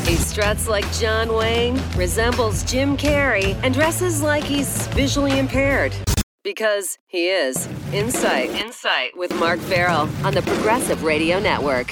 He struts like John Wayne, resembles Jim Carrey, and dresses like he's visually impaired. Because he is. Insight with Mark Farrell on the Progressive Radio Network.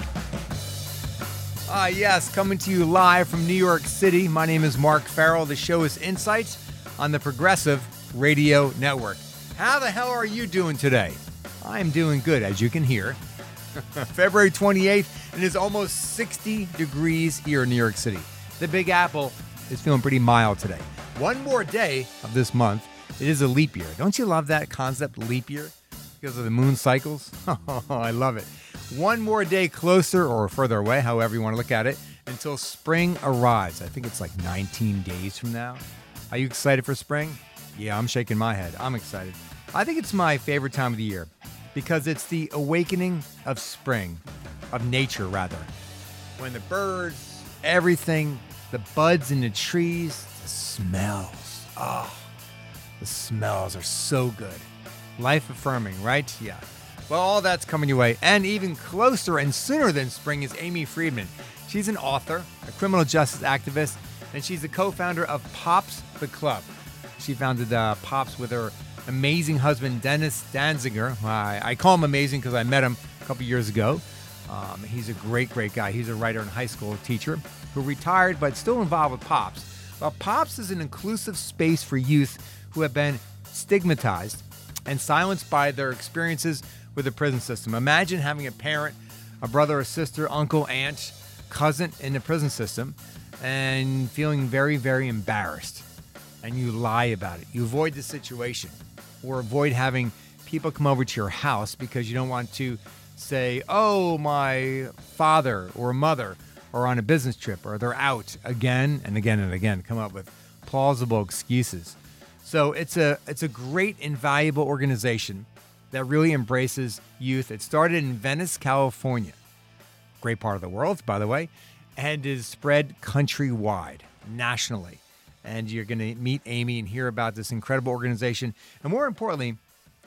Yes, coming to you live from New York City. My name is Mark Farrell. The show is Insights on the Progressive Radio Network. How the hell are you doing today? I'm doing good, as you can hear. February 28th, and it's almost 60 degrees here in New York City. The Big Apple is feeling pretty mild today. One more day of this month. It is a leap year. Don't you love that concept, leap year? Because of the moon cycles? Oh, I love it. One more day closer or further away, however you want to look at it, until spring arrives. I think it's like 19 days from now. Are you excited for spring? Yeah, I'm shaking my head. I'm excited. I think it's my favorite time of the year because it's the awakening of spring, of nature rather. When the birds, everything, the buds in the trees, the smells. Oh, the smells are so good. Life affirming, right? Yeah. Well, all that's coming your way. And even closer and sooner than spring is Amy Friedman. She's an author, a criminal justice activist, and she's the co-founder of Pops the Club. She founded Pops with her amazing husband, Dennis Danziger. I call him amazing because I met him a couple years ago. He's a great guy. He's a writer and high school teacher who retired but still involved with Pops. Well, Pops is an inclusive space for youth who have been stigmatized and silenced by their experiences with the prison system. Imagine having a parent, a brother or sister, uncle, aunt, cousin in the prison system and feeling very, very embarrassed. And you lie about it. You avoid the situation or avoid having people come over to your house because you don't want to say, oh, my father or mother are on a business trip or they're out again and again and again. Come up with plausible excuses. So it's a great and valuable organization that really embraces youth. It started in Venice, California, great part of the world, by the way, and is spread countrywide, nationally. And you're going to meet Amy and hear about this incredible organization, and more importantly,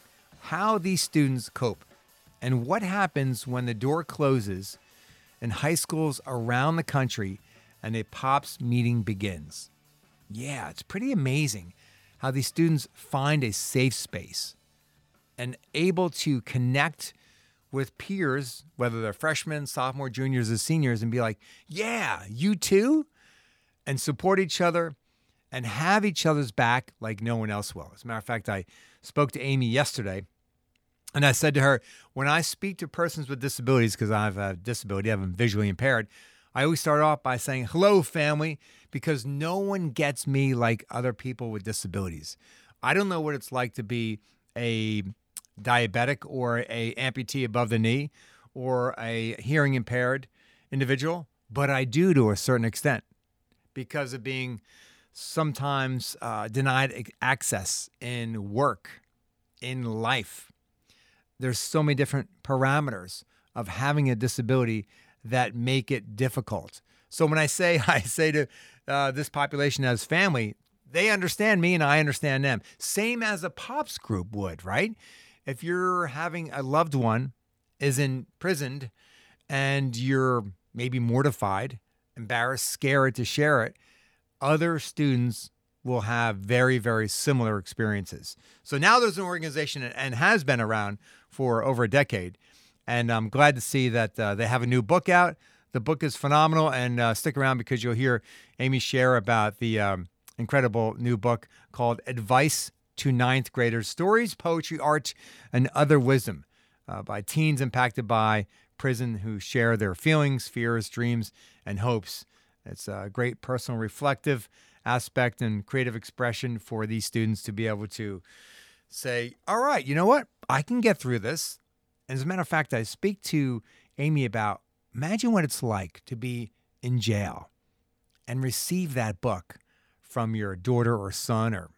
how these students cope and what happens when the door closes in high schools around the country and a Pops meeting begins. Yeah, it's pretty amazing how these students find a safe space and able to connect with peers, whether they're freshmen, sophomore, juniors, or seniors, and be like, yeah, you too? And support each other and have each other's back like no one else will. As a matter of fact, I spoke to Amy yesterday, and I said to her, when I speak to persons with disabilities, because I have a disability, I'm visually impaired, I always start off by saying, hello, family, because no one gets me like other people with disabilities. I don't know what it's like to be a diabetic or a amputee above the knee or a hearing impaired individual, but I do to a certain extent because of being sometimes denied access in work, in life. There's so many different parameters of having a disability that make it difficult. So when I say to this population as family, they understand me and I understand them. Same as a Pops group would, right? If you're having a loved one is imprisoned and you're maybe mortified, embarrassed, scared to share it, other students will have very, very similar experiences. So now there's an organization and has been around for over a decade. And I'm glad to see that they have a new book out. The book is phenomenal, and stick around because you'll hear Amy share about the incredible new book called Advice to Ninth Graders, Stories, Poetry, Art, and Other Wisdom by teens impacted by prison who share their feelings, fears, dreams, and hopes. It's a great personal reflective aspect and creative expression for these students to be able to say, all right, you know what? I can get through this. And as a matter of fact, I speak to Amy about, imagine what it's like to be in jail and receive that book from your daughter or son or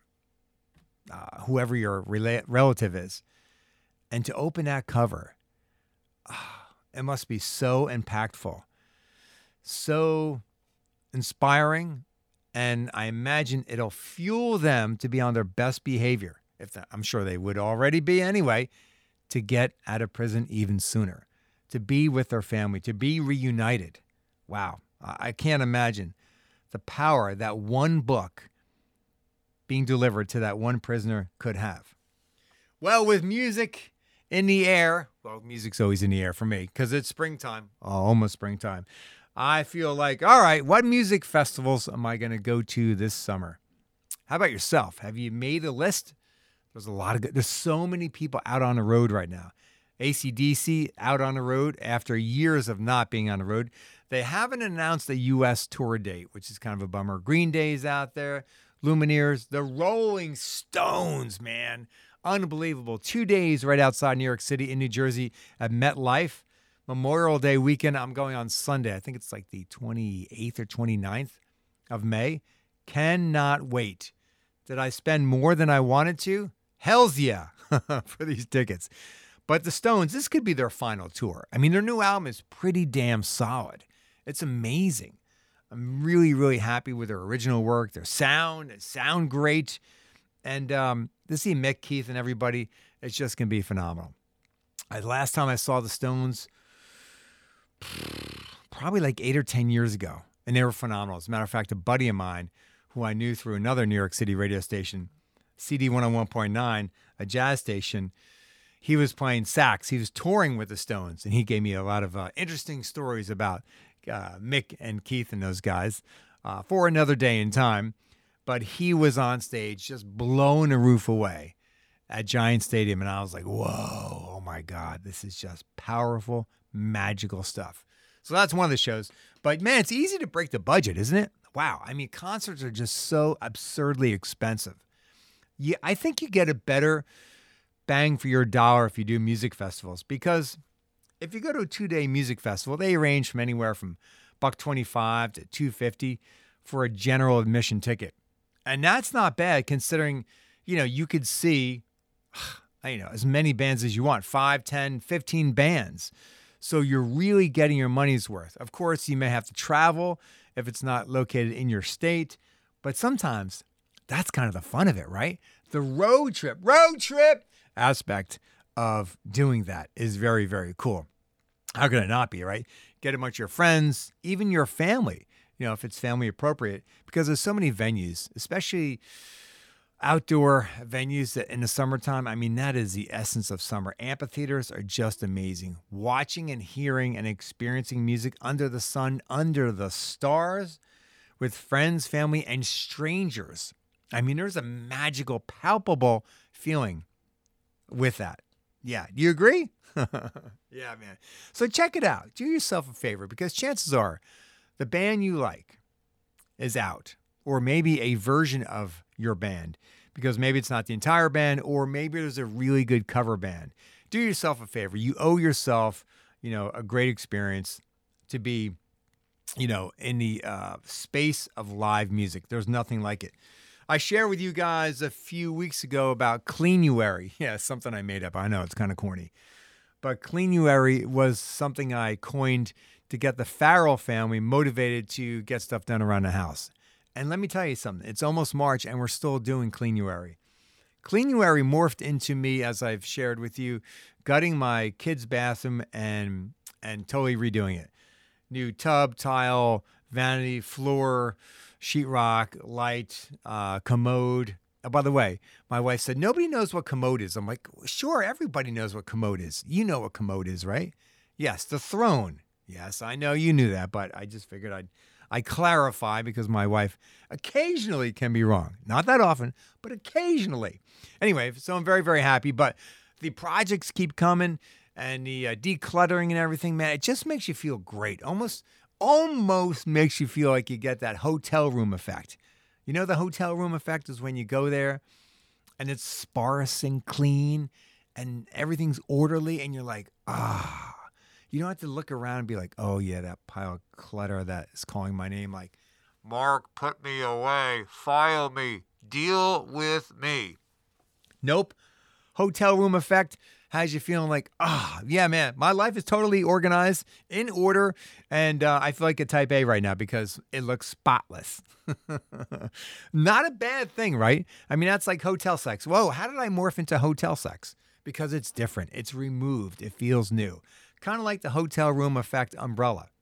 whoever your relative is, and to open that cover. It must be so impactful, so inspiring, and I imagine it'll fuel them to be on their best behavior. I'm sure they would already be anyway, to get out of prison even sooner, to be with their family, to be reunited. Wow. I can't imagine the power that one book being delivered to that one prisoner could have. Well, with music in the air, well, music's always in the air for me because it's springtime, almost springtime. I feel like, all right, what music festivals am I going to go to this summer? How about yourself? Have you made a list? There's so many people out on the road right now. AC/DC out on the road after years of not being on the road. They haven't announced a U.S. tour date, which is kind of a bummer. Green Day's out there, Lumineers, the Rolling Stones, man. Unbelievable. 2 days right outside New York City in New Jersey at MetLife. Memorial Day weekend. I'm going on Sunday. I think it's like the 28th or 29th of May. Cannot wait. Did I spend more than I wanted to? Hells yeah for these tickets. But the Stones, this could be their final tour. I mean, their new album is pretty damn solid. It's amazing. I'm really, really happy with their original work. They sound great. And to see Mick, Keith, and everybody, it's just going to be phenomenal. Last time I saw the Stones, probably like 8 or 10 years ago, and they were phenomenal. As a matter of fact, a buddy of mine who I knew through another New York City radio station, CD 101.9, a jazz station, he was playing sax. He was touring with the Stones, and he gave me a lot of interesting stories about Mick and Keith and those guys for another day in time. But he was on stage just blowing the roof away at Giant Stadium, and I was like, whoa, oh my God, this is just powerful, magical stuff. So that's one of the shows. But man, it's easy to break the budget, isn't it? Wow. I mean, concerts are just so absurdly expensive. Yeah, I think you get a better bang for your dollar if you do music festivals, because if you go to a 2-day music festival, they range from anywhere from $125 to $250 for a general admission ticket. And that's not bad considering, you could see, as many bands as you want, 5, 10, 15 bands. So you're really getting your money's worth. Of course, you may have to travel if it's not located in your state, but sometimes that's kind of the fun of it, right? The road trip aspect of doing that is very, very cool. How could it not be, right? Get a bunch of your friends, even your family, if it's family appropriate, because there's so many venues, especially outdoor venues that in the summertime, I mean, that is the essence of summer. Amphitheaters are just amazing. Watching and hearing and experiencing music under the sun, under the stars, with friends, family, and strangers. I mean, there's a magical, palpable feeling with that. Yeah. Do you agree? Yeah, man. So check it out. Do yourself a favor, because chances are the band you like is out, or maybe a version of your band, because maybe it's not the entire band, or maybe there's a really good cover band. Do yourself a favor. You owe yourself, a great experience to be, in the space of live music. There's nothing like it. I shared with you guys a few weeks ago about Cleanuary. Yeah, something I made up. I know it's kind of corny. But Cleanuary was something I coined to get the Farrell family motivated to get stuff done around the house. And let me tell you something. It's almost March, and we're still doing Cleanuary. Cleanuary morphed into me, as I've shared with you, gutting my kids' bathroom and totally redoing it. New tub, tile, vanity, floor, sheetrock, light, commode. Oh, by the way, my wife said, nobody knows what commode is. I'm like, sure, everybody knows what commode is. You know what commode is, right? Yes, the throne. Yes, I know you knew that, but I just figured I'd clarify, because my wife occasionally can be wrong. Not that often, but occasionally. Anyway, so I'm very, very happy. But the projects keep coming, and the decluttering and everything, man, it just makes you feel great. Almost makes you feel like you get that hotel room effect. The hotel room effect is when you go there and it's sparse and clean and everything's orderly, and you're like, you don't have to look around and be like, oh yeah, that pile of clutter that is calling my name, like, Mark, put me away, file me, deal with me. Nope. Hotel room effect has you feeling like, yeah, man, my life is totally organized, in order, and I feel like a type A right now because it looks spotless. Not a bad thing, right? I mean, that's like hotel sex. Whoa, how did I morph into hotel sex? Because it's different. It's removed. It feels new. Kind of like the hotel room effect umbrella.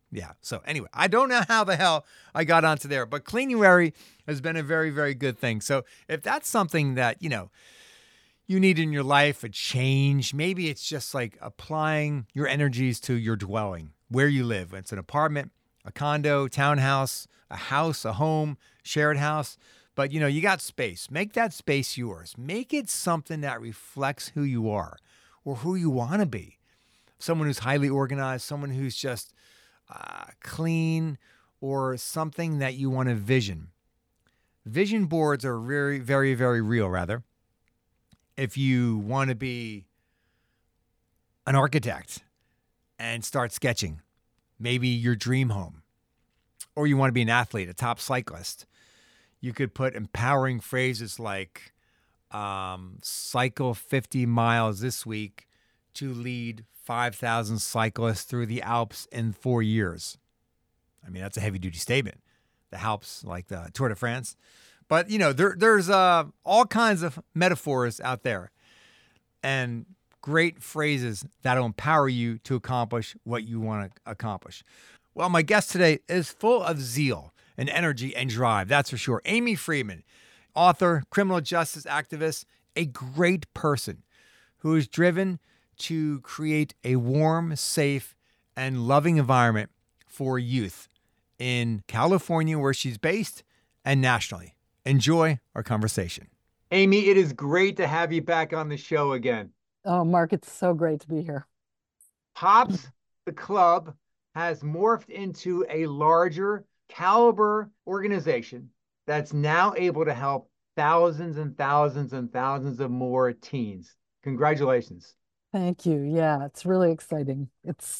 Yeah. So anyway, I don't know how the hell I got onto there, but Cleanuary has been a very, very good thing. So if that's something that, you need in your life, a change, maybe it's just like applying your energies to your dwelling, where you live. It's an apartment, a condo, townhouse, a house, a home, shared house. But you got space. Make that space yours. Make it something that reflects who you are or who you want to be. Someone who's highly organized, someone who's just clean, or something that you want to vision. Vision boards are very, very, very real, rather. If you want to be an architect and start sketching, maybe your dream home, or you want to be an athlete, a top cyclist, you could put empowering phrases like cycle 50 miles this week to lead 5,000 cyclists through the Alps in 4 years. I mean, that's a heavy duty statement. The Alps, like the Tour de France. But, there's all kinds of metaphors out there and great phrases that'll empower you to accomplish what you want to accomplish. Well, my guest today is full of zeal and energy and drive, that's for sure. Amy Friedman, author, criminal justice activist, a great person who is driven to create a warm, safe, and loving environment for youth in California, where she's based, and nationally. Enjoy our conversation. Amy, it is great to have you back on the show again. Oh, Mark, it's so great to be here. Pops, the club, has morphed into a larger caliber organization that's now able to help thousands and thousands and thousands of more teens. Congratulations. Thank you. Yeah, it's really exciting.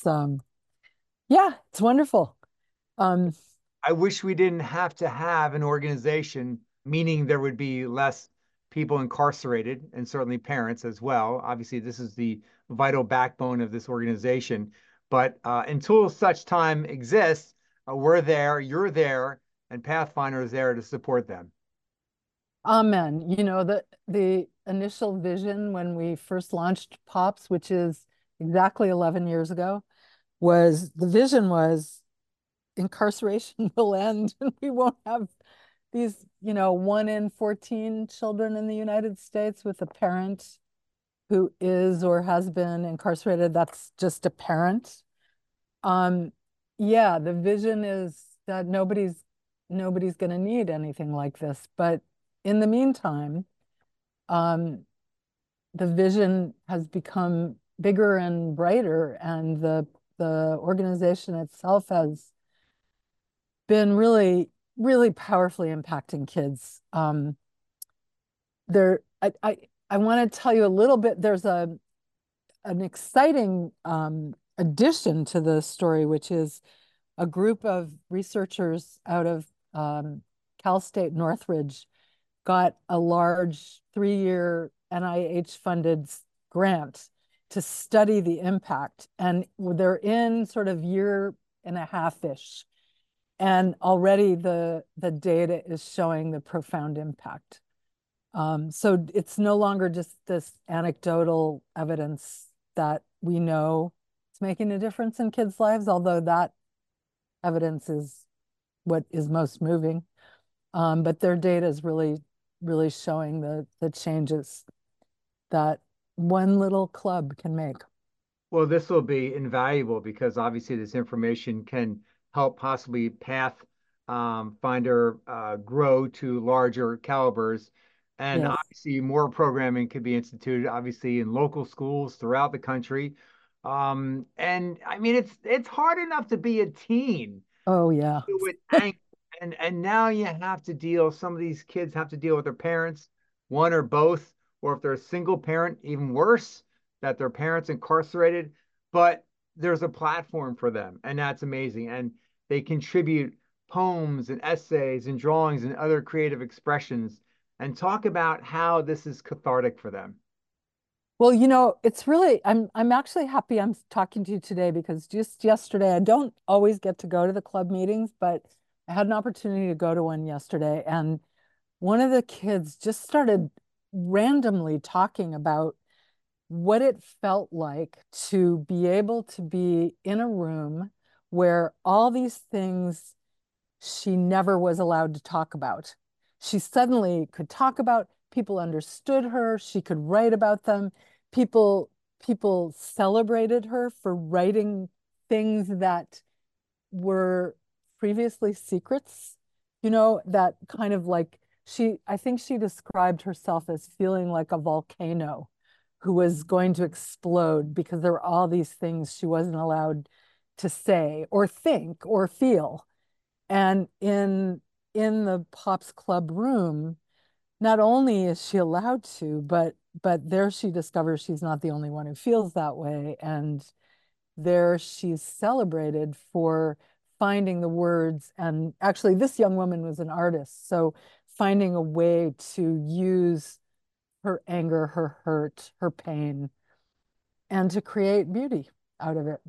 It's wonderful. I wish we didn't have to have an organization, meaning there would be less people incarcerated and certainly parents as well. Obviously, this is the vital backbone of this organization. But until such time exists, we're there, you're there, and Pathfinder is there to support them. Amen. The initial vision when we first launched POPs, which is exactly 11 years ago, was incarceration will end and we won't have these, 1 in 14 children in the United States with a parent who is or has been incarcerated. That's just a parent. The vision is that nobody's going to need anything like this. But in the meantime, the vision has become bigger and brighter, and the organization itself has been really, really powerfully impacting kids. I want to tell you a little bit. There's an exciting addition to the story, which is a group of researchers out of Cal State Northridge got a large 3-year NIH-funded grant to study the impact. And they're in sort of year and a half-ish. And already the data is showing the profound impact. So it's no longer just this anecdotal evidence that we know it's making a difference in kids' lives, although that evidence is what is most moving. But their data is really, really showing the changes that one little club can make. Well, this will be invaluable because obviously this information can help possibly Pathfinder grow to larger calibers. And Yes. obviously more programming could be instituted, obviously in local schools throughout the country. And I mean, it's hard enough to be a teen. Oh, yeah. With angst, and now you have to deal, some of these kids have to deal with their parents, one or both, or if they're a single parent, even worse, that their parents incarcerated. But there's a platform for them, and that's amazing. And they contribute poems and essays and drawings and other creative expressions and talk about how this is cathartic for them. Well, it's really, I'm actually happy I'm talking to you today, because just yesterday, I don't always get to go to the club meetings, but I had an opportunity to go to one yesterday. And one of the kids just started randomly talking about what it felt like to be able to be in a room where all these things she never was allowed to talk about. She suddenly could talk about, people understood her, she could write about them. People people celebrated her for writing things that were previously secrets, that kind of like I think she described herself as feeling like a volcano who was going to explode because there were all these things she wasn't allowed to say or think or feel. And in the Pops Club room, not only is she allowed to, but there she discovers she's not the only one who feels that way. And there she's celebrated for finding the words. And actually, this young woman was an artist, so finding a way to use her anger, her hurt, her pain, and to create beauty out of it.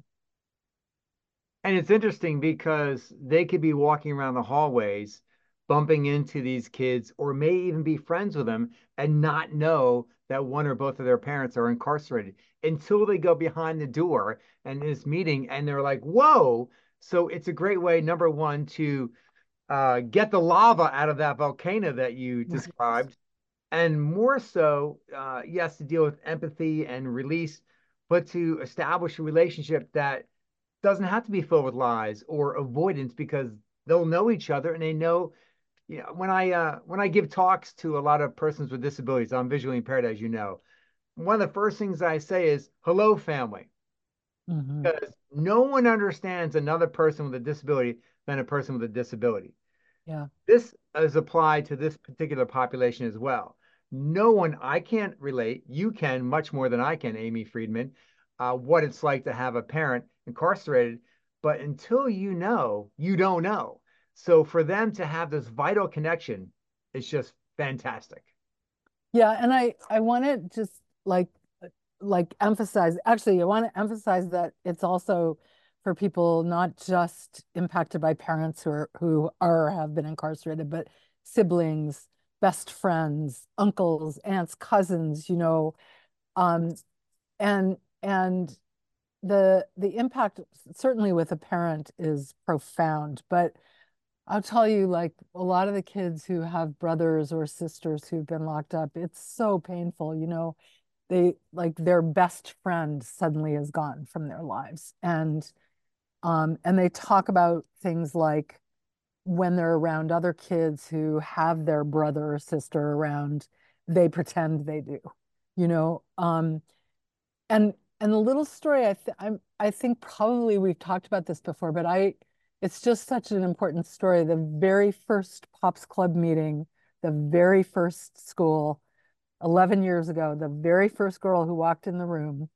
And it's interesting because they could be walking around the hallways, bumping into these kids, or may even be friends with them and not know that one or both of their parents are incarcerated until they go behind the door and this meeting and they're like, whoa. So it's a great way, number one, to get the lava out of that volcano that you described. And more so, yes, to deal with empathy and release, but to establish a relationship that doesn't have to be filled with lies or avoidance because they'll know each other and they know. When I give talks to a lot of persons with disabilities, I'm visually impaired, as you know. One of the first things I say is hello, family, Mhm. because no one understands another person with a disability than a person with a disability. Yeah. This is applied to this particular population as well. No one, I can't relate. You can much more than I can, Amy Friedman, what it's like to have a parent incarcerated. But until you know, you don't know. So for them to have this vital connection is just fantastic. Yeah, and I want to just emphasize, actually I want to emphasize that it's also for people not just impacted by parents who are have been incarcerated, but siblings, best friends, uncles, aunts, cousins, um and the impact certainly with a parent is profound, but I'll tell you, like a lot of the kids who have brothers or sisters who've been locked up, it's so painful. They like their best friend suddenly is gone from their lives. And they talk about things like when they're around other kids who have their brother or sister around, they pretend they do, you know. And the little story I think probably we've talked about this before, but it's just such an important story. The very first Pops Club meeting, the very first school, 11 years ago, the very first girl who walked in the room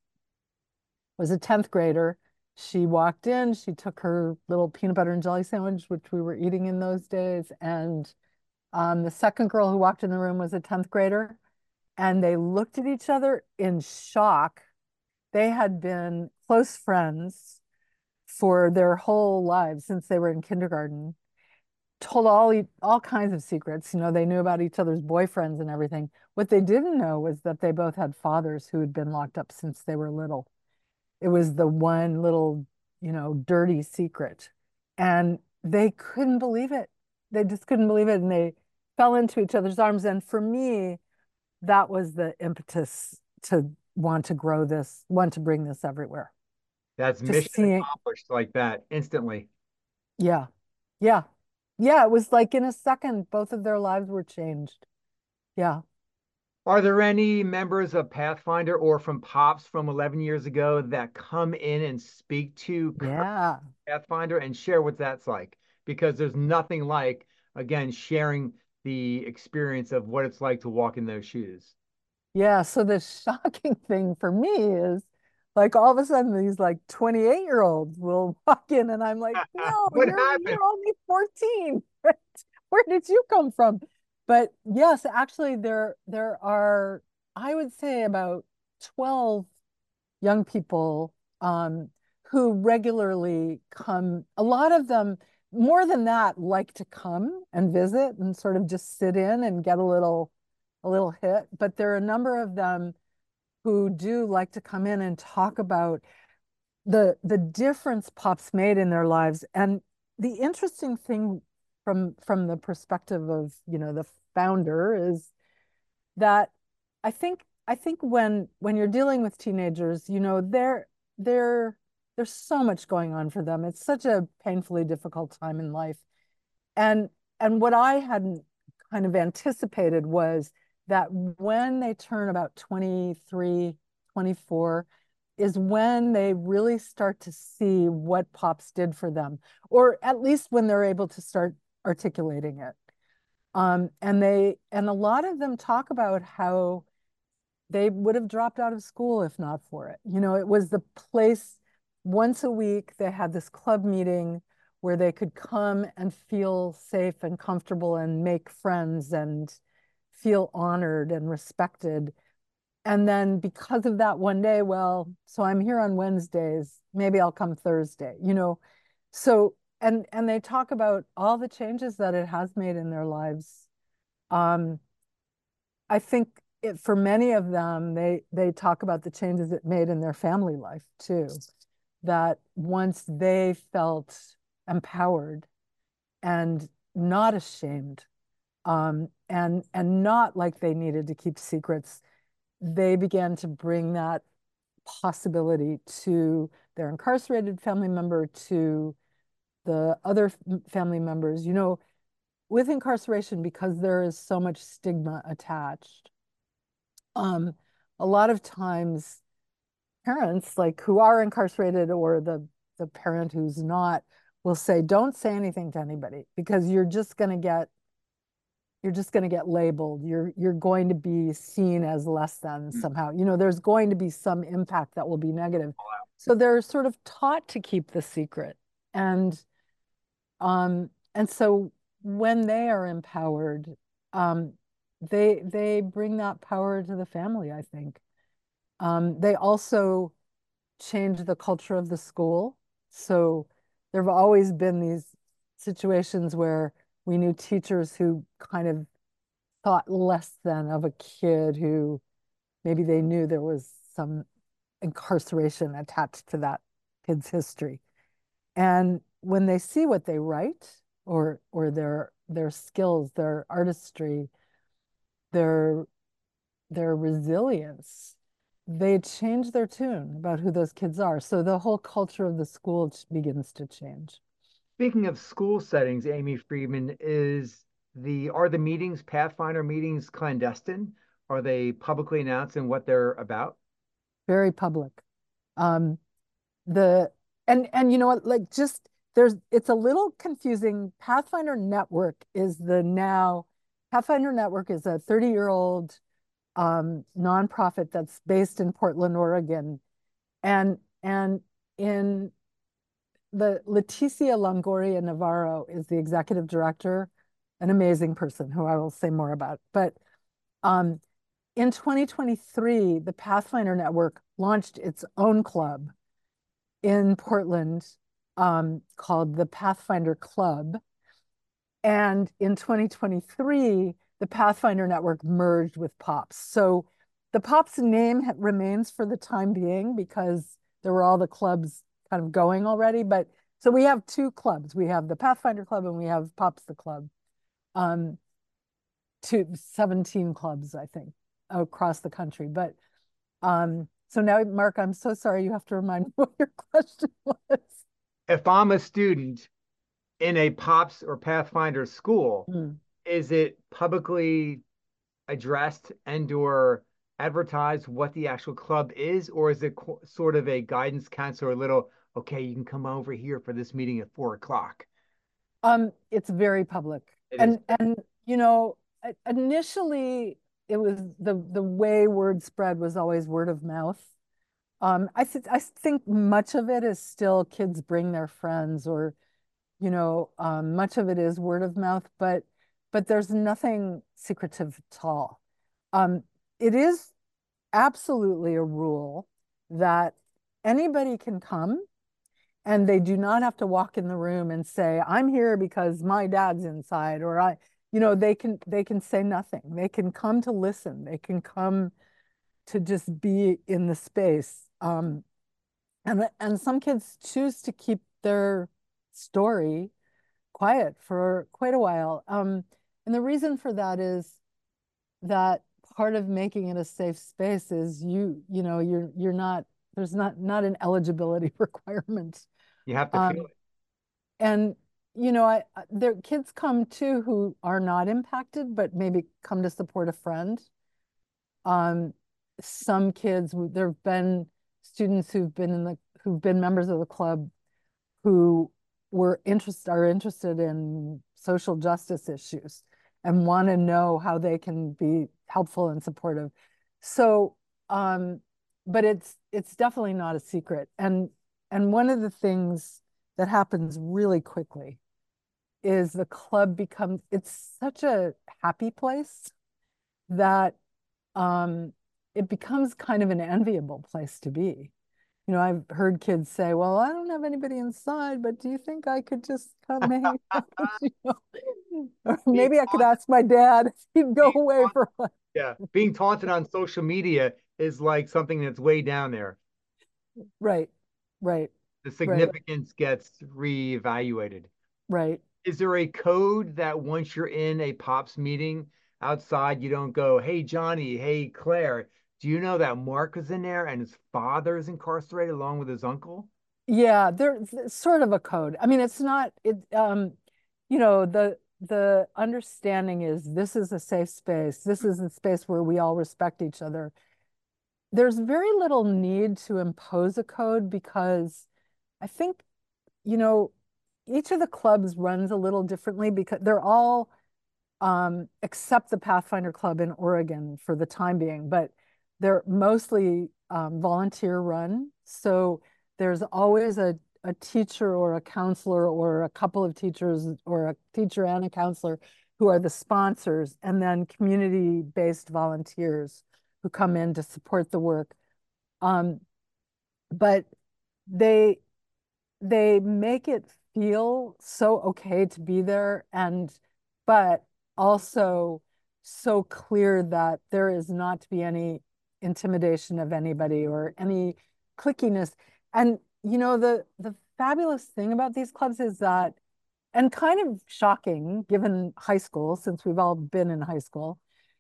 was a 10th grader. She walked in, she took her little peanut butter and jelly sandwich, which we were eating in those days, and the second girl who walked in the room was a 10th grader, and they looked at each other in shock. They had been close friends for their whole lives since they were in kindergarten, told all kinds of secrets. They knew about each other's boyfriends and everything. What they didn't know was that they both had fathers who had been locked up since they were little. It was the one little, dirty secret. And they couldn't believe it. They just couldn't believe it. And they fell into each other's arms. And for me, that was the impetus to want to grow this, want to bring this everywhere. That's Just mission seeing, accomplished like that instantly. yeah, yeah, yeah. It was like in a second, both of their lives were changed. Yeah, Are there any members of Pathfinder or from Pops from 11 years ago that come in and speak to yeah. Pathfinder and share what that's like? Because there's nothing like, again, sharing the experience of what it's like to walk in those shoes. Yeah, so the shocking thing for me is like all of a sudden these like 28-year-olds will walk in and I'm like, no, What happened? you're only 14. Where did you come from? But yes, actually there are, I would say about 12 young people who regularly come. A lot of them, more than that, like to come and visit and sort of just sit in and get a little hit. But there are a number of them who do like to come in and talk about the difference Pops made in their lives. And the interesting thing from the perspective of, the founder is that I think when you're dealing with teenagers, they're there's so much going on for them. It's such a painfully difficult time in life. And and what I hadn't kind of anticipated was that when they turn about 23, 24, is when they really start to see what Pops did for them, or at least when they're able to start articulating it. And a lot of them talk about how they would have dropped out of school if not for it. It was the place. Once a week, they had this club meeting where they could come and feel safe and comfortable and make friends and feel honored and respected. And then because of that one day, well, so I'm here on Wednesdays, maybe I'll come Thursday. So and they talk about all the changes that it has made in their lives. Um, I think for many of them, they talk about the changes it made in their family life too. That once they felt empowered and not ashamed, and not like they needed to keep secrets, they began to bring that possibility to their incarcerated family member, to the other family members. With incarceration, because there is so much stigma attached, um, a lot of times parents like who are incarcerated, or the parent who's not, will say, don't say anything to anybody because you're just going to get labeled. You're going to be seen as less than somehow. There's going to be some impact that will be negative. So they're sort of taught to keep the secret. And so when they are empowered, um, they bring that power to the family, I think. They also change the culture of the school. So there have always been these situations where we knew teachers who kind of thought less than of a kid who maybe they knew there was some incarceration attached to that kid's history. And when they see what they write, or their skills, their artistry, their their resilience, they change their tune about who those kids are. So the whole culture of the school begins to change. Speaking of school settings, Amy Friedman, are the meetings, Pathfinder meetings, clandestine? Are they publicly announcing what they're about? Very public. Um, the and you know what, like, just it's a little confusing. Pathfinder Network is a 30-year-old nonprofit that's based in Portland, Oregon. And in the Leticia Longoria Navarro is the executive director, an amazing person who I will say more about. But um, in 2023, the Pathfinder Network launched its own club in Portland, called the Pathfinder Club. And in 2023, the Pathfinder Network merged with POPs. So the POPs name remains for the time being because there were all the clubs kind of going already. But so we have two clubs. We have the Pathfinder Club and we have POPs the Club. Um, 17 clubs, I think, across the country. But so now, Mark, I'm so sorry. You have to remind me what your question was. If I'm a student in a POPs or Pathfinder school, Mm. is it publicly addressed and or advertised what the actual club is, or is it sort of a guidance counselor, a little, okay, you can come over here for this meeting at 4 o'clock? It's very public. It is. And initially it was the way word spread was always word of mouth. I think much of it is still kids bring their friends, or much of it is word of mouth, but there's nothing secretive at all. It is absolutely a rule that anybody can come, and they do not have to walk in the room and say, I'm here because my dad's inside, or they can say nothing. They can come to listen. They can come to just be in the space. And some kids choose to keep their story quiet for quite a while. And the reason for that is that part of making it a safe space is you're not, there's not an eligibility requirement. You have to feel Um, and there kids come too who are not impacted, but maybe come to support a friend. Um, some kids, there have been students who've been members of the club who are interested in social justice issues and want to know how they can be helpful and supportive. So, um, but it's definitely not a secret. And one of the things that happens really quickly is the club becomes it's such a happy place that um, it becomes kind of an enviable place to be. I've heard kids say, well, I don't have anybody inside, but do you think I could just come hang out? Or being maybe I could taunted, ask my dad if he'd go being away taunted, for one. yeah, being taunted on social media is like something that's way down there. Right, right, The right, significance gets reevaluated. right. Is there a code that once you're in a Pops meeting outside, you don't go, hey, Johnny, hey, Claire, do you know that Mark is in there and his father is incarcerated along with his uncle? Yeah, there's sort of a code. I mean, it's not it the understanding is this is a safe space. This is a space where we all respect each other. There's very little need to impose a code because I think, you know, each of the clubs runs a little differently because they're all except the Pathfinder Club in Oregon for the time being, but they're mostly volunteer run. So there's always a teacher or a counselor or a couple of teachers or a teacher and a counselor who are the sponsors, and then community-based volunteers who come in to support the work. Um, but they they make it feel so okay to be there and but also so clear that there is not to be any intimidation of anybody or any clickiness. And the fabulous thing about these clubs is that, and kind of shocking given high school, since we've all been in high school,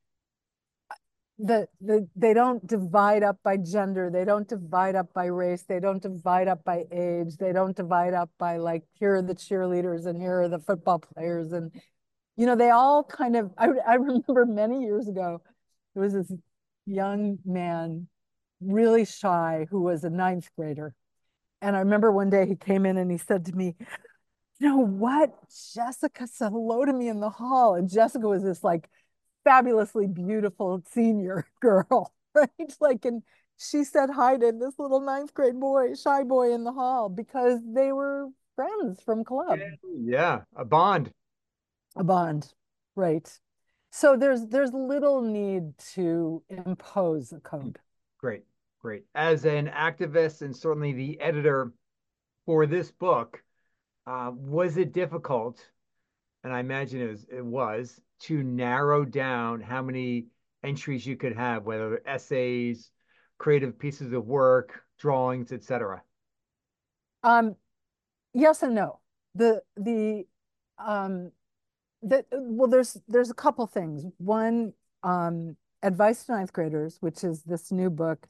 they don't divide up by gender, they don't divide up by race, they don't divide up by age, they don't divide up by like here are the cheerleaders and here are the football players. And they all kind of I remember many years ago there was this young man, really shy, who was a ninth grader. And I remember one day he came in and he said to me, you know what? Jessica said hello to me in the hall. And Jessica was this like fabulously beautiful senior girl, right? Like, and she said hi to this little ninth grade boy, shy boy in the hall because they were friends from club, Yeah, a bond. a bond, right? So there's little need to impose a code. Great, great. As an activist and certainly the editor for this book, was it difficult? And I imagine it was to narrow down how many entries you could have, whether they're essays, creative pieces of work, drawings, etc. Um, yes and no. The um well, there's a couple things. One, Advice to Ninth Graders, which is this new book.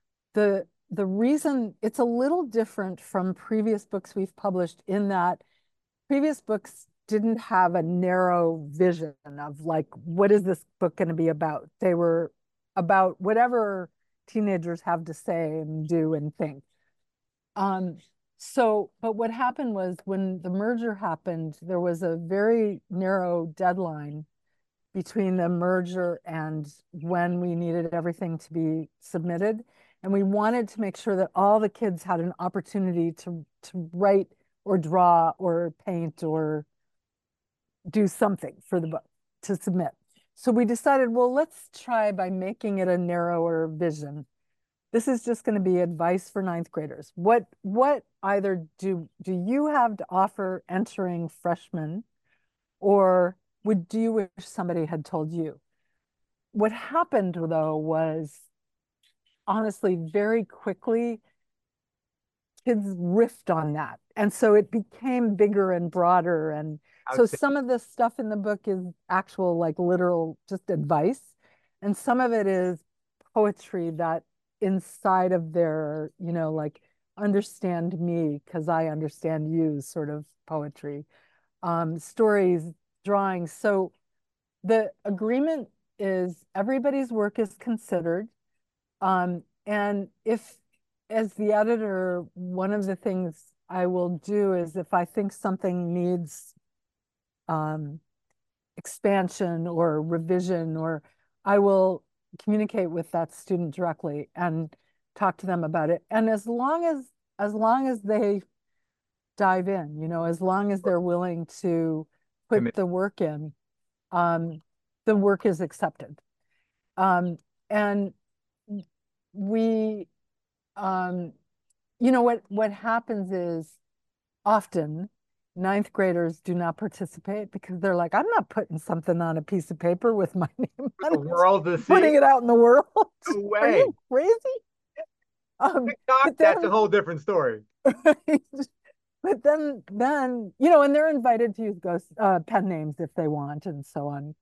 The reason it's a little different from previous books we've published in that previous books didn't have a narrow vision of like, what is this book going to be about? They were about whatever teenagers have to say and do and think. Um, but what happened was when the merger happened, there was a very narrow deadline between the merger and when we needed everything to be submitted. And we wanted to make sure that all the kids had an opportunity to write or draw or paint or do something for the book to submit. So we decided, well, let's try by making it a narrower vision. This is just going to be advice for ninth graders. What either do you have to offer entering freshmen, or do you wish somebody had told you? What happened though was honestly very quickly kids riffed on that. And so it became bigger and broader. And so Outstanding. some of the stuff in the book is actual, like literal, just advice. And some of it is poetry that inside of their, like understand me because I understand you sort of poetry, stories, drawings. So the agreement is everybody's work is considered. And if, as the editor, one of the things I will do is if I think something needs um, expansion or revision, or I will communicate with that student directly and talk to them about it. And as long as they dive in, as long as they're willing to put Commit. the work in, um, the work is accepted. And we, um, what happens is often ninth graders do not participate because they're like, I'm not putting something on a piece of paper with my name For on the it, world to see? putting it out in the world. No Are way. you crazy? TikTok, But that's a then, whole different story. but then, and they're invited to use ghost pen names if they want and so on.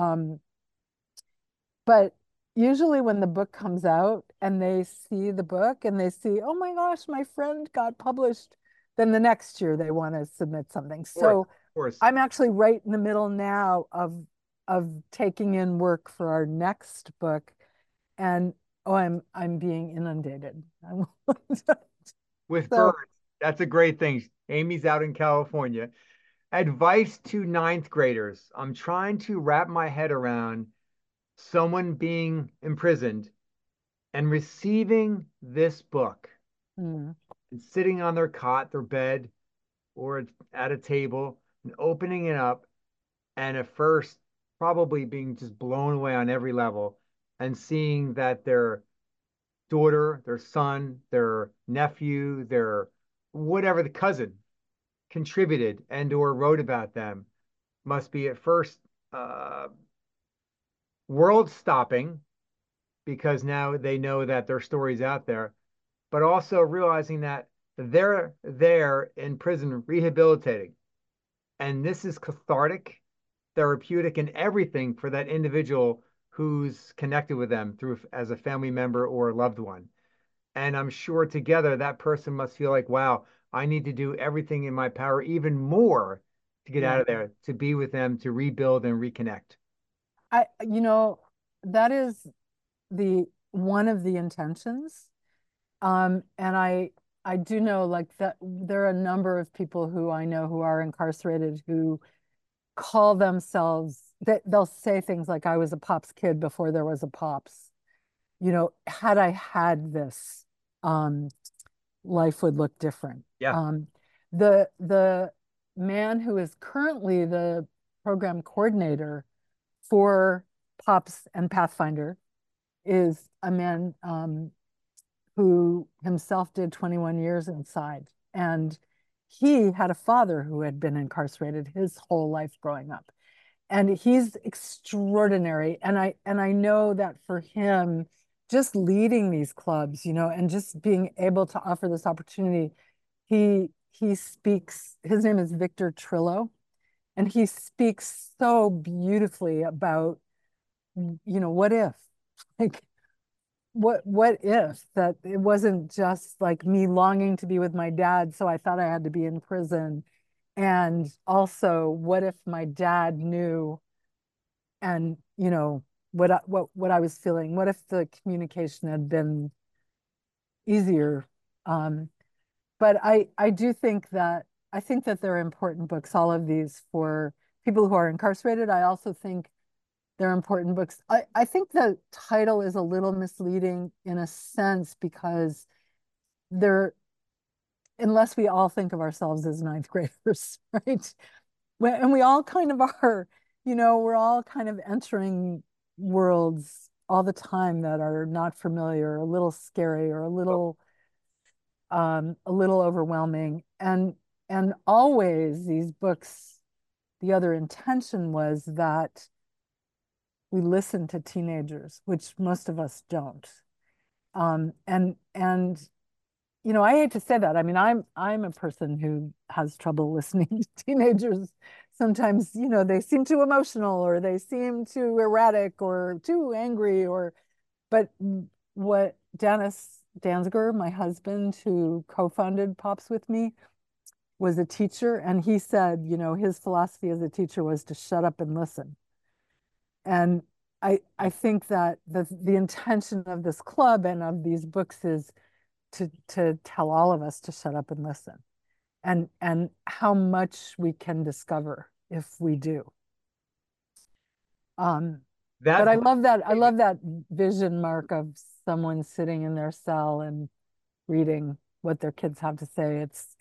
But usually when the book comes out and they see the book and they see, oh my gosh, my friend got published, then the next year they want to submit something. So Of course. I'm actually right in the middle now of taking in work for our next book, and oh, I'm being inundated. With So, birds. That's a great thing. Amy's out in California. Advice to ninth graders. I'm trying to wrap my head around someone being imprisoned and receiving this book mm, and sitting on their cot, their bed, or at a table and opening it up. And at first, probably being just blown away on every level and seeing that their daughter, their son, their nephew, their whatever the cousin contributed and or wrote about them must be at first uh, world stopping because now they know that their story's out there, but also realizing that they're there in prison rehabilitating. And this is cathartic, therapeutic, and everything for that individual who's connected with them through as a family member or a loved one. And I'm sure together that person must feel like, wow, I need to do everything in my power, even more to get yeah. out of there, to be with them, to rebuild and reconnect. That is the one of the intentions. And I do know like that there are a number of people who I know who are incarcerated who call themselves that they'll say things like I was a Pops kid before there was a Pops. Had I had this, um, life would look different. Yeah. The man who is currently the program coordinator for Pops and Pathfinder is a man who himself did 21 years inside. And he had a father who had been incarcerated his whole life growing up. And he's extraordinary. And I know that for him, just leading these clubs, and just being able to offer this opportunity, he speaks, his name is Victor Trillo, and he speaks so beautifully about, what if? Like what if that it wasn't just like me longing to be with my dad, so I thought I had to be in prison. And also, what if my dad knew and what I was feeling? What if the communication had been easier? Um, but I do think that they're important books, all of these for people who are incarcerated. I also think they're important books. I think the title is a little misleading in a sense because they're, unless we all think of ourselves as ninth graders, right? And we all kind of are, we're all kind of entering worlds all the time that are not familiar, a little scary, or a little overwhelming. And always these books, the other intention was that we listen to teenagers, which most of us don't. And I hate to say that. I mean, I'm a person who has trouble listening to teenagers. Sometimes, they seem too emotional or they seem too erratic or too angry but what Dennis Danziger, my husband, who co-founded Pops with me, was a teacher, and he said, his philosophy as a teacher was to shut up and listen. And I think that the intention of this club and of these books is to tell all of us to shut up and listen, and how much we can discover if we do. But That I love that vision, Mark, of someone sitting in their cell and reading what their kids have to say.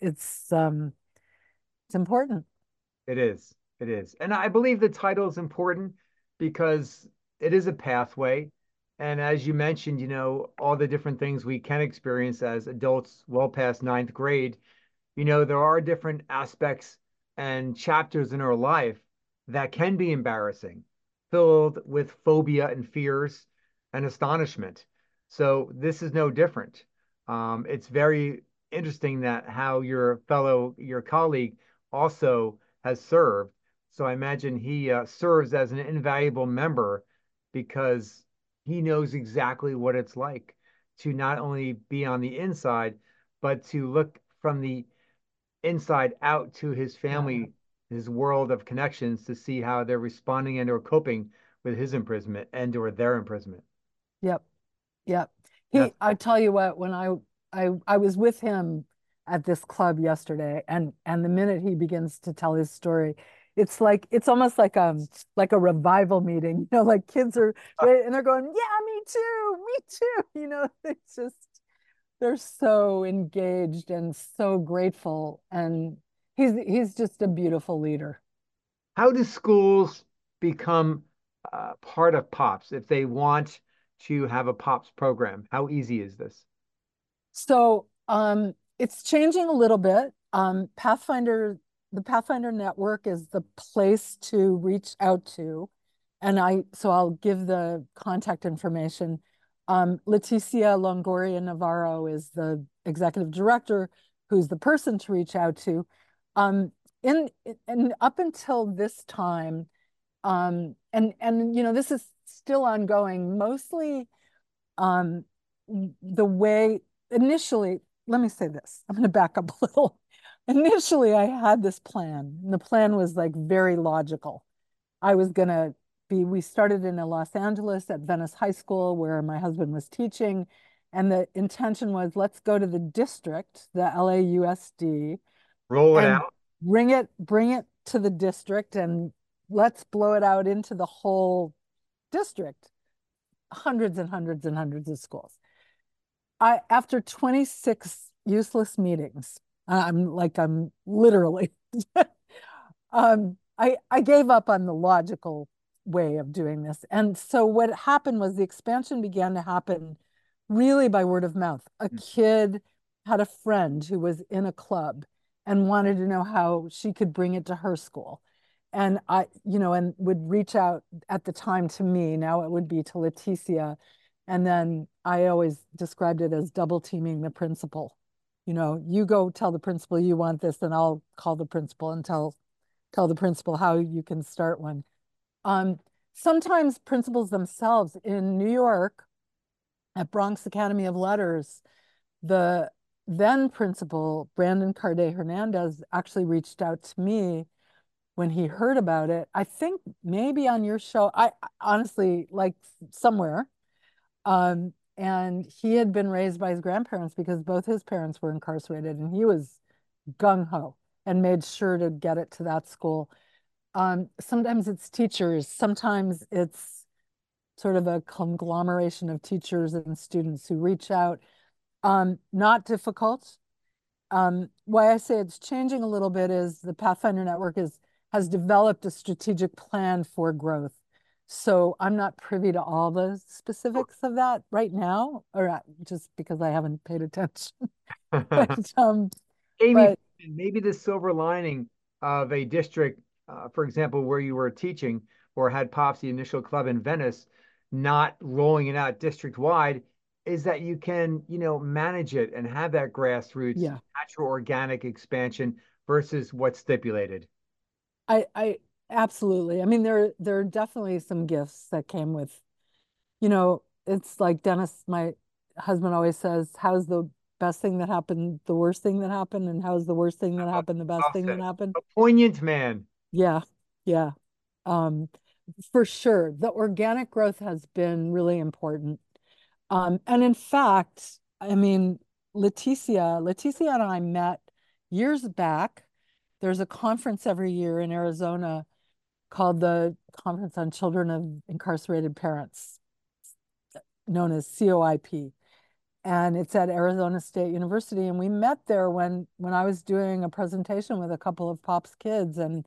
It's important. It is. It is. And I believe the title is important because it is a pathway. And as you mentioned, all the different things we can experience as adults well past ninth grade, there are different aspects and chapters in our life that can be embarrassing, filled with phobia and fears and astonishment. So this is no different. It's very interesting that how your colleague also has served. So I imagine he serves as an invaluable member because he knows exactly what it's like to not only be on the inside, but to look from the inside out to his Yeah. family, his world of connections to see how they're responding and or coping with his imprisonment and or their imprisonment. Yep. Yep. That's I tell you what, when I was with him at this club yesterday, and the minute he begins to tell his story, it's almost like a revival meeting. Like kids are ready, and they're going, yeah, me too, me too. It's just they're so engaged and so grateful, and he's just a beautiful leader. how do schools become part of POPs if they want to have a POPs program? How easy is this? So it's changing a little bit. The Pathfinder network is the place to reach out to. So I'll give the contact information. Leticia Longoria Navarro is the executive director, who's the person to reach out to. Um, and up until this time, this is still ongoing, mostly um, the way initially, let me say this. I'm going to back up a little. Initially, I had this plan, and the plan was like very logical. I was going to we started in Los Angeles at Venice High School where my husband was teaching. And the intention was let's go to the district, the LAUSD, Roll it and out. bring it to the district and let's blow it out into the whole district, hundreds and hundreds and hundreds of schools. After 26 useless meetings, I'm literally, I gave up on the logical way of doing this. And so what happened was the expansion began to happen really by word of mouth. A kid had a friend who was in a club and wanted to know how she could bring it to her school. And and would reach out at the time to me. Now it would be to Leticia. And then I always described it as double teaming the principal. You go tell the principal you want this, and I'll call the principal and tell the principal how you can start one. Um, Sometimes principals themselves in New York at Bronx Academy of Letters, the then principal, Brandon Carde Hernandez, actually reached out to me when he heard about it. I think maybe on your show, I honestly like somewhere. And he had been raised by his grandparents because both his parents were incarcerated, and he was gung ho and made sure to get it to that school. Sometimes it's teachers, sometimes it's sort of a conglomeration of teachers and students who reach out. Not difficult. Why I say it's changing a little bit is the Pathfinder Network has developed a strategic plan for growth. So I'm not privy to all the specifics of that right now, or just because I haven't paid attention. But Amy, but maybe the silver lining of a district, for example, where you were teaching or had Pops, the initial club in Venice, not rolling it out district wide, is that you can, manage it and have that grassroots Yeah. natural organic expansion versus what's stipulated. I absolutely. I mean, there are definitely some gifts that came with, you know, it's like Dennis, my husband always says, how's the best thing that happened, the worst thing that happened, and how's the worst thing that happened, the best Well thing that said. happened? A poignant man. Yeah, yeah. Um, for sure. The organic growth has been really important. And in fact, I mean, Leticia and I met years back. There's a conference every year in Arizona called the Conference on Children of Incarcerated Parents, known as COIP. And it's at Arizona State University. And we met there when I was doing a presentation with a couple of Pop's kids. And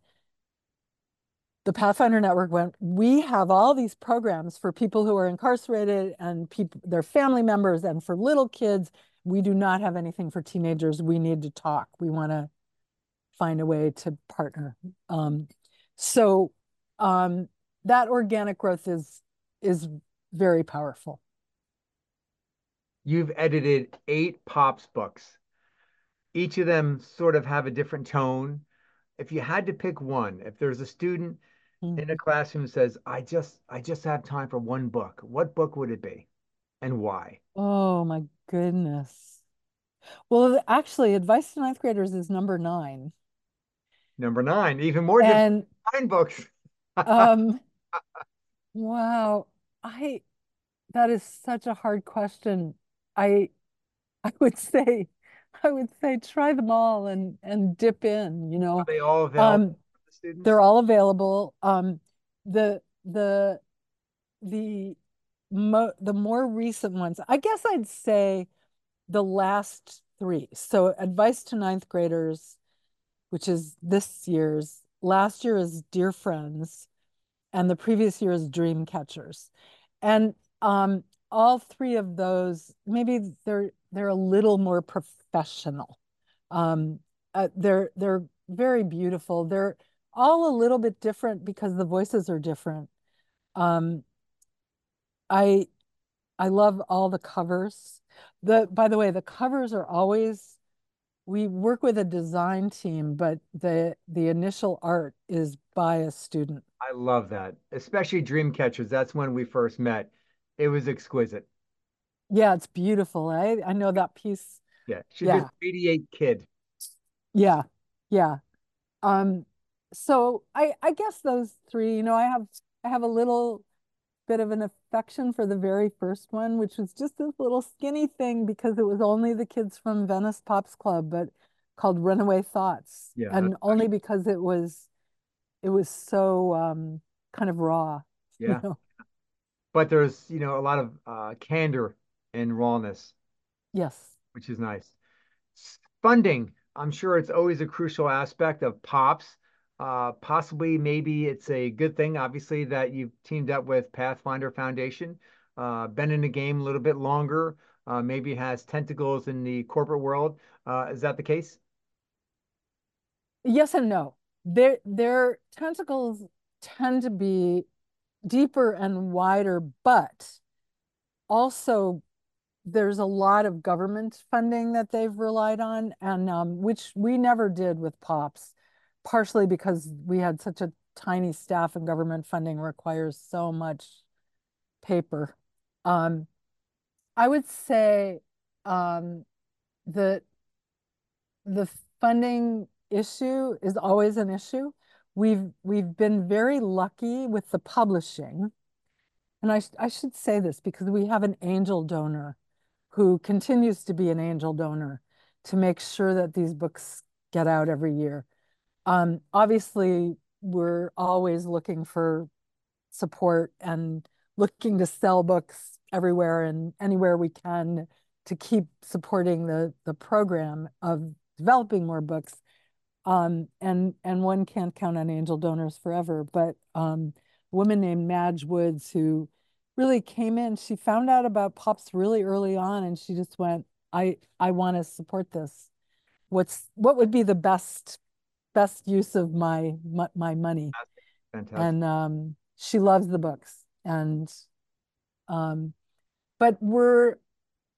the Pathfinder Network went, we have all these programs for people who are incarcerated and people, their family members, and for little kids. We do not have anything for teenagers. We need to talk. We want to find a way to partner. Um, so that organic growth is very powerful. You've edited 8 Pops books. Each of them sort of have a different tone. If you had to pick one, if there's a student in a Mhm. classroom who says, I just have time for one book, what book would it be and why? Oh my goodness. Well, actually, Advice to Ninth Graders is number 9. Number 9, even more difficult. And 9 books. um, wow, I that is such a hard question. I I would say I would say try them all and dip in, you Are know. they all available Um, for the students? they're all available. The the the the more recent ones, I guess I'd say the last 3. So Advice to Ninth Graders, which is this year's, last year is Dear Friends, and the previous year is Dream Catchers. And all 3 of those, maybe they're a little more professional. Um, they're very beautiful. They're all a little bit different because the voices are different. Um, I I love all the covers. By the way, the covers are always, we work with a design team, but the initial art is by a student. I love that, especially Dream Catchers. That's when we first met. It was exquisite. Yeah, it's beautiful. I know that piece. Yeah, should just Yeah, radiate kid. yeah, yeah. Um, so I guess those 3, I have a little bit of an affection for the very first one, which was just this little skinny thing because it was only the kids from Venice Pops Club, but called Runaway Thoughts. Yeah, that's And only because it was so kind of raw, you yeah. know. But there's, a lot of candor and rawness, Yes. which is nice. Funding, I'm sure it's always a crucial aspect of Pops. Possibly, maybe it's a good thing, obviously, that you've teamed up with Pathfinder Foundation, been in the game a little bit longer, maybe has tentacles in the corporate world. Is that the case? Yes and no. Their tentacles tend to be deeper and wider, but also there's a lot of government funding that they've relied on, and which we never did with Pops, partially because we had such a tiny staff and government funding requires so much paper. Um, I would say um, that the funding issue is always an issue. We've been very lucky with the publishing. And I should say this because we have an angel donor who continues to be an angel donor to make sure that these books get out every year. Obviously, we're always looking for support and looking to sell books everywhere and anywhere we can to keep supporting the program of developing more books. And one can't count on angel donors forever, but a woman named Madge Woods who really came in, she found out about Pops really early on, and she just went, I want to support this. What would be the best use of my money? Fantastic. And she loves the books, and um, but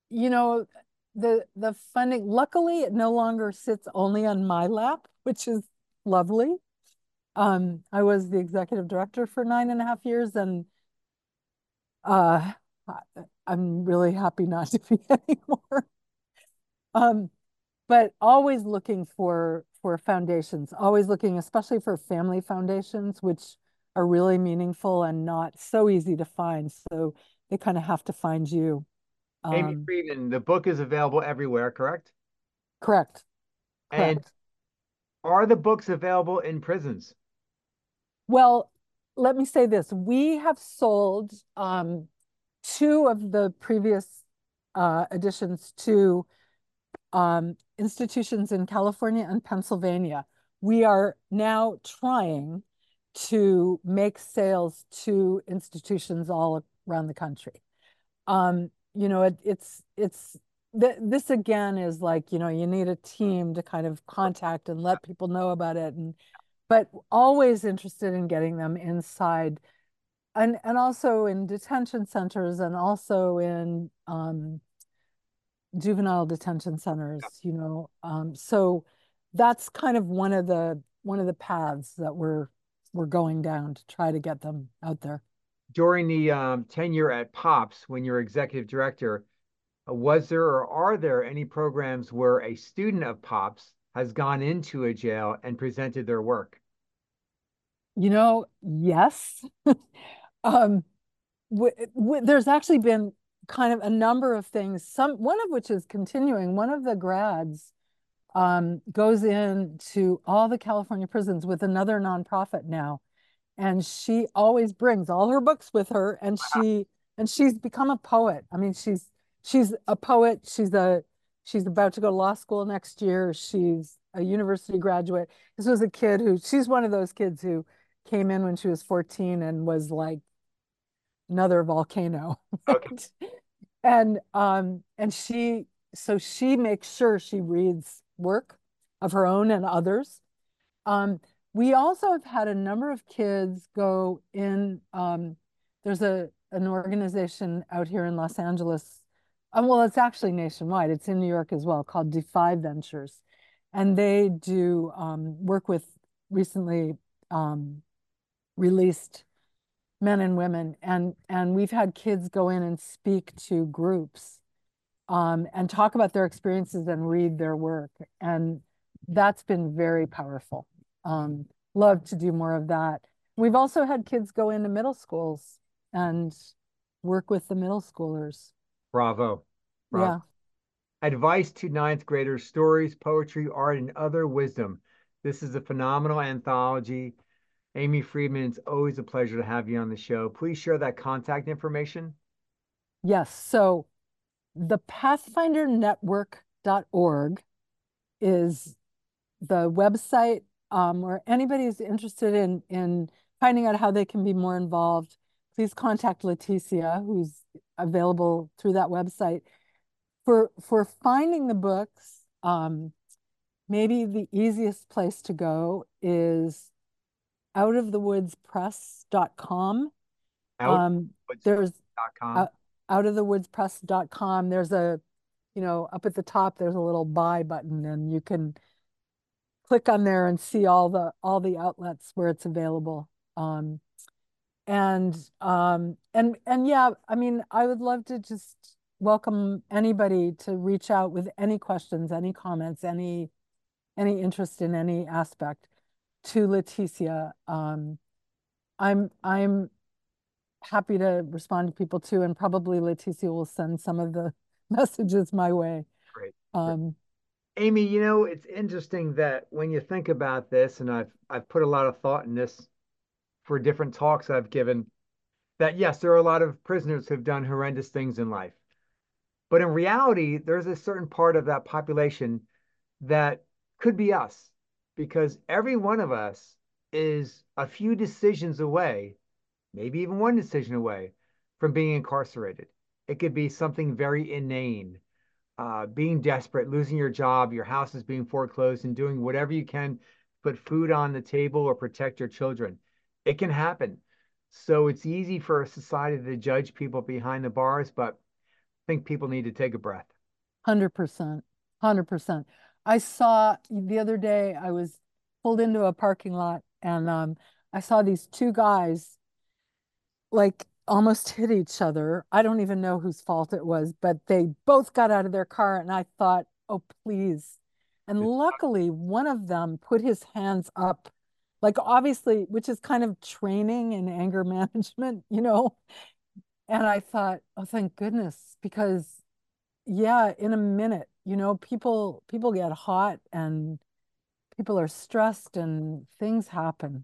you know, the funding, luckily it no longer sits only on my lap, which is lovely. I was the executive director for 9.5 years, and uh, I'm really happy not to be anymore. Um, but always looking for foundations, always looking, especially for family foundations, which are really meaningful and not so easy to find. So they kind of have to find you. Amy Um, Friedman, the book is available everywhere, correct? correct, And correct. are the books available in prisons? Well, let me say this. We have sold two of the previous editions to institutions in California and Pennsylvania. We are now trying to make sales to institutions all around the country. This again is like, you need a team to kind of contact and let people know about it, and but always interested in getting them inside and also in detention centers and also in juvenile detention centers, so that's kind of one of the paths that we're going down to try to get them out there. During the tenure at Pops, when you're executive director, was there or are there any programs where a student of Pops has gone into a jail and presented their work? Yes. um there's actually been kind of a number of things, one of which is continuing. One of the grads goes into all the California prisons with another nonprofit now, and she always brings all her books with her, and she's become a poet. I mean, she's a poet. She's about to go to law school next year. She's a university graduate. This was a kid who she's one of those kids who came in when she was 14 and was like another volcano. Okay. And she makes sure she reads work of her own and others. We also have had a number of kids go in. There's an organization out here in Los Angeles. Well, it's actually nationwide. It's in New York as well, called Defy Ventures, and they do work with recently released men and women, and we've had kids go in and speak to groups and talk about their experiences and read their work, and that's been very powerful. Love to do more of that. We've also had kids go into middle schools and work with the middle schoolers. Bravo. Bravo. Yeah. Advice to ninth graders, stories, poetry, art, and other wisdom. This is a phenomenal anthology. Amy Friedman, it's always a pleasure to have you on the show. Please share that contact information. Yes. So the pathfindernetwork.org is the website, where anybody who's interested in finding out how they can be more involved. Please contact Leticia, who's available through that website. For finding the books, maybe the easiest place to go is outofthewoodspress.com. There's Outwoodspress.com. out, outofthewoodspress.com. There's up at the top, there's a little buy button, and you can click on there and see all the outlets where it's available. And yeah, I mean, I would love to just welcome anybody to reach out with any questions, any comments, any interest in any aspect to Leticia. I'm happy to respond to people too, and probably Leticia will send some of the messages my way. Great. Um, Amy, it's interesting that when you think about this, and I've put a lot of thought in this for different talks I've given, that yes, there are a lot of prisoners who've done horrendous things in life. But in reality, there's a certain part of that population that could be us, because every one of us is a few decisions away, maybe even one decision away from being incarcerated. It could be something very inane, being desperate, losing your job, your house is being foreclosed, and doing whatever you can to put food on the table or protect your children. It can happen. So it's easy for a society to judge people behind the bars, but think people need to take a breath. 100%. 100%. I saw the other day, I was pulled into a parking lot and I saw these two guys like almost hit each other. I don't even know whose fault it was, but they both got out of their car and I thought, oh, please. And luckily, one of them put his hands up, like obviously, which is kind of training in anger management, you know. And I thought, oh, thank goodness, because yeah, in a minute, you know, people get hot and people are stressed and things happen.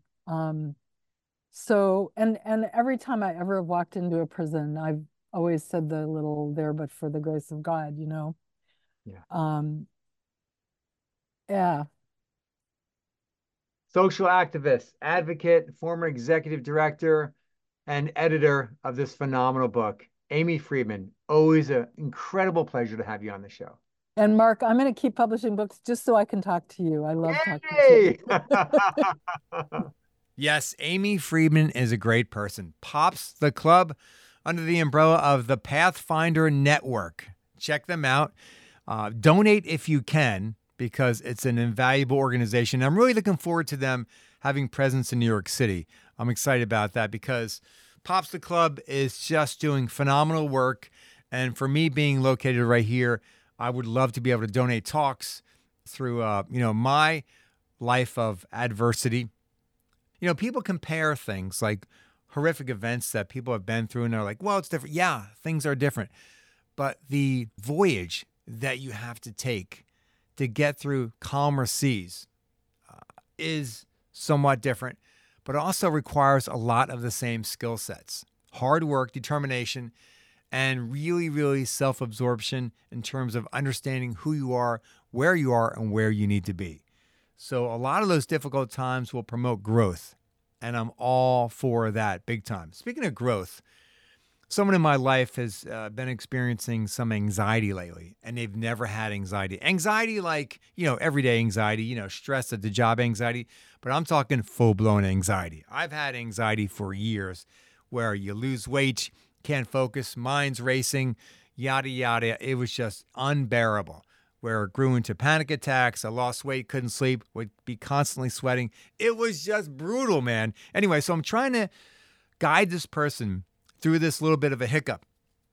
So and every time I ever walked into a prison, I've always said the little there but for the grace of God, you know. Yeah. Yeah. Social activist, advocate, former executive director, and editor of this phenomenal book, Amy Friedman. Always an incredible pleasure to have you on the show. And Mark, I'm going to keep publishing books just so I can talk to you. I love talking Yay! to you. Yes, Amy Friedman is a great person. Pops the Club under the umbrella of the Pathfinder Network. Check them out. Donate if you can, because it's an invaluable organization. I'm really looking forward to them having presence in New York City. I'm excited about that because Pops the Club is just doing phenomenal work. And for me being located right here, I would love to be able to donate talks through, my life of adversity. You know, people compare things like horrific events that people have been through and they're like, well, it's different. Yeah, things are different. But the voyage that you have to take to get through calmer seas is somewhat different, but also requires a lot of the same skill sets. Hard work, determination, and really, really self-absorption in terms of understanding who you are, and where you need to be. So a lot of those difficult times will promote growth, and I'm all for that big time. Speaking of growth, someone in my life has been experiencing some anxiety lately, and they've never had anxiety. Anxiety like, everyday anxiety, stress at the job anxiety, but I'm talking full-blown anxiety. I've had anxiety for years where you lose weight, can't focus, mind's racing, yada, yada. It was just unbearable, where it grew into panic attacks. I lost weight, couldn't sleep, would be constantly sweating. It was just brutal, man. Anyway, so I'm trying to guide this person through this little bit of a hiccup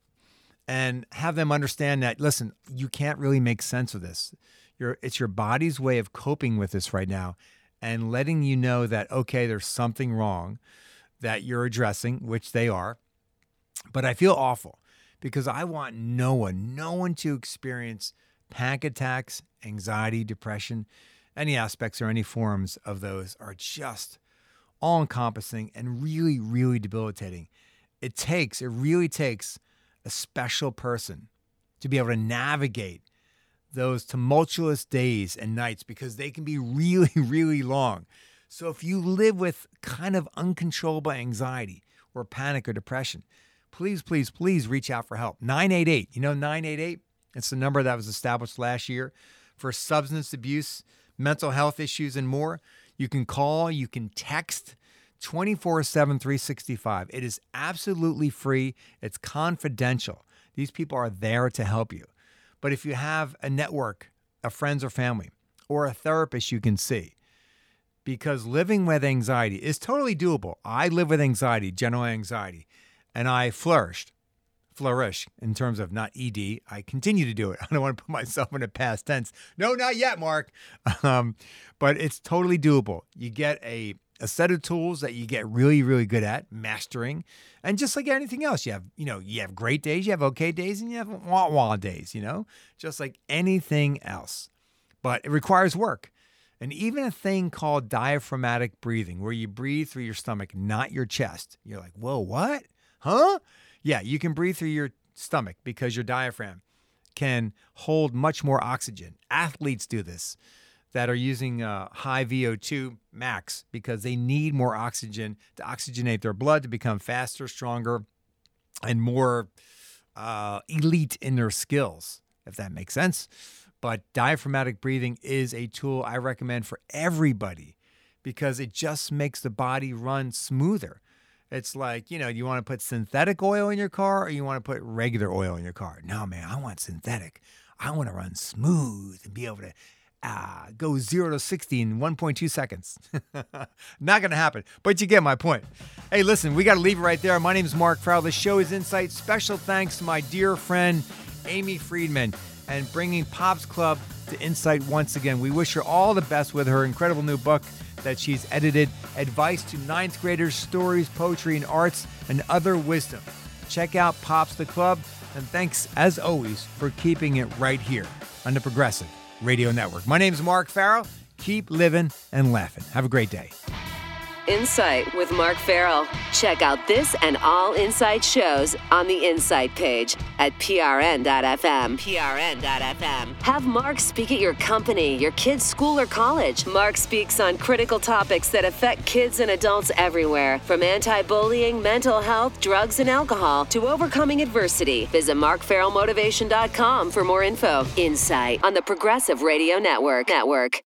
and have them understand that, listen, you can't really make sense of this. It's your body's way of coping with this right now and letting you know that, okay, there's something wrong that you're addressing, which they are. But I feel awful because I want no one to experience panic attacks, anxiety, depression. Any aspects or any forms of those are just all-encompassing and really, really debilitating. It really takes a special person to be able to navigate those tumultuous days and nights because they can be really, really long. So if you live with kind of uncontrollable anxiety or panic or depression, please, please, please reach out for help. 988, 988? It's the number that was established last year for substance abuse, mental health issues, and more. You can call, you can text 24/7, 365. It is absolutely free. It's confidential. These people are there to help you. But if you have a network of friends or family or a therapist you can see, because living with anxiety is totally doable. I live with anxiety, general anxiety, and I flourish in terms of not ED. I continue to do it. I don't want to put myself in a past tense. No, not yet, Mark. But it's totally doable. You get a set of tools that you get really, really good at mastering. And just like anything else, you have great days, you have okay days, and you have wah-wah days, just like anything else. But it requires work. And even a thing called diaphragmatic breathing, where you breathe through your stomach, not your chest. You're like, whoa, what? Huh? Yeah, you can breathe through your stomach because your diaphragm can hold much more oxygen. Athletes do this that are using high VO2 max because they need more oxygen to oxygenate their blood to become faster, stronger, and more elite in their skills, if that makes sense. But diaphragmatic breathing is a tool I recommend for everybody because it just makes the body run smoother. It's like, you want to put synthetic oil in your car or you want to put regular oil in your car? No, man, I want synthetic. I want to run smooth and be able to go 0 to 60 in 1.2 seconds. Not going to happen, but you get my point. Hey, listen, we got to leave it right there. My name is Mark Farrell. The show is Insight. Special thanks to my dear friend, Amy Friedman, and bringing Pops Club to Insight once again. We wish her all the best with her incredible new book that she's edited, Advice to Ninth Graders, Stories, Poetry, and Arts, and Other Wisdom. Check out Pops the Club, and thanks, as always, for keeping it right here on the Progressive Radio Network. My name is Mark Farrell. Keep living and laughing. Have a great day. Insight with Mark Farrell. Check out this and all Insight shows on the Insight page at prn.fm. prn.fm. Have Mark speak at your company, your kid's school or college. Mark speaks on critical topics that affect kids and adults everywhere, from anti-bullying, mental health, drugs, and alcohol to overcoming adversity. Visit markfarrellmotivation.com for more info. Insight on the Progressive Radio Network.